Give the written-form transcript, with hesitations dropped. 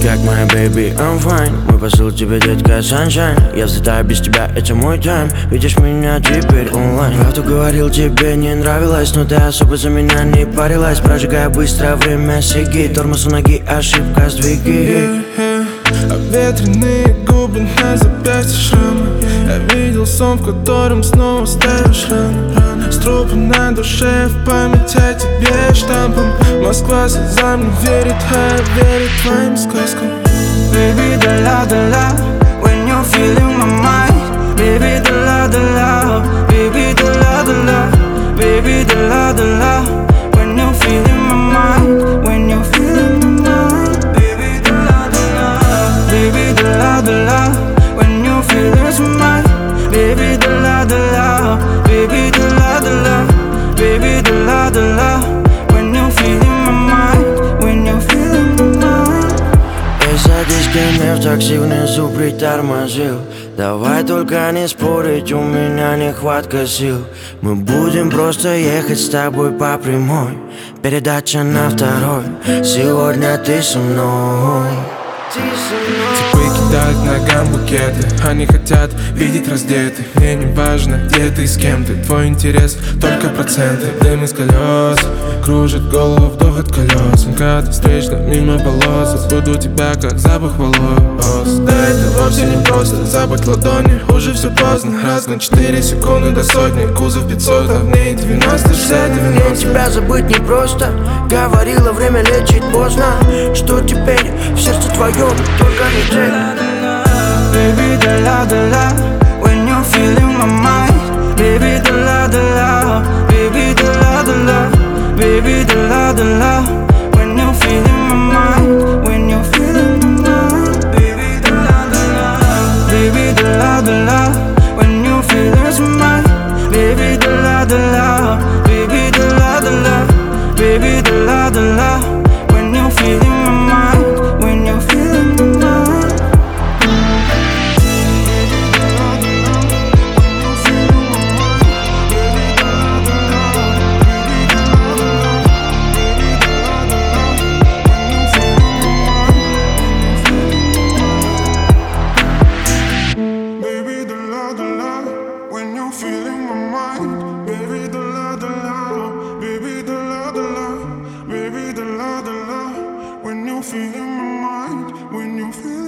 как моя baby, I'm fine. Мой посыл тебе, детка, sunshine. Я взлетаю без тебя, это мой тайм. Видишь меня теперь онлайн. Правду говорил, тебе не нравилось, но ты особо за меня не парилась. Прожигая быстро время сиги, тормоз у ноги, ошибка сдвиги. Обветренные губы на запястье шрамы. Я видел сон, в котором снова ставишь раны. С трупа на душе, в память о тебе штампом. Москва слезам не верит, а я верю твоим сказкам. Baby, дала, when you're feeling my mind. Baby, дала, baby, дала, baby, дала, when you're feeling my mind. When you're feeling my mind. Baby, baby, dala, when you're feeling my mind. Baby, dala, baby, dala, baby, dala, when you're feeling my mind. When you're feeling my mind. Эй, садись ко мне в такси, внизу притормозил. Давай только не спорить, у меня нехватка сил. Мы будем просто ехать с тобой по прямой. Передача на второй. Сегодня ты со мной. Типы кидают ногам букеты. Они хотят видеть раздетый. Мне не важно, где ты и с кем ты. Твой интерес только проценты. Дым из колес кружит голову, вдох от колес. МКАД встречно мимо полос. Забуду тебя, как запах волос. Да это вовсе не просто запах ладони. Уже все поздно, раз на 4 секунды до сотни. Кузов 500, а в ней 90, 60, 90. Тебя забыть непросто. Говорила, время лечить поздно. Что теперь в сердце твоем, только не ты. Baby, dala, when you're feeling my mind. Baby, dala, baby, dala, baby, dala, when you're feeling my mind. When you're feeling my mind. Baby, dala, baby, dala, when you're feeling my mind. Baby, dala, baby, dala, baby, dala, when you're feeling my mind. When you're feeling my mind. Baby, when you're feeling my mind. Baby, baby, baby, when you're feeling my mind. When you're feeling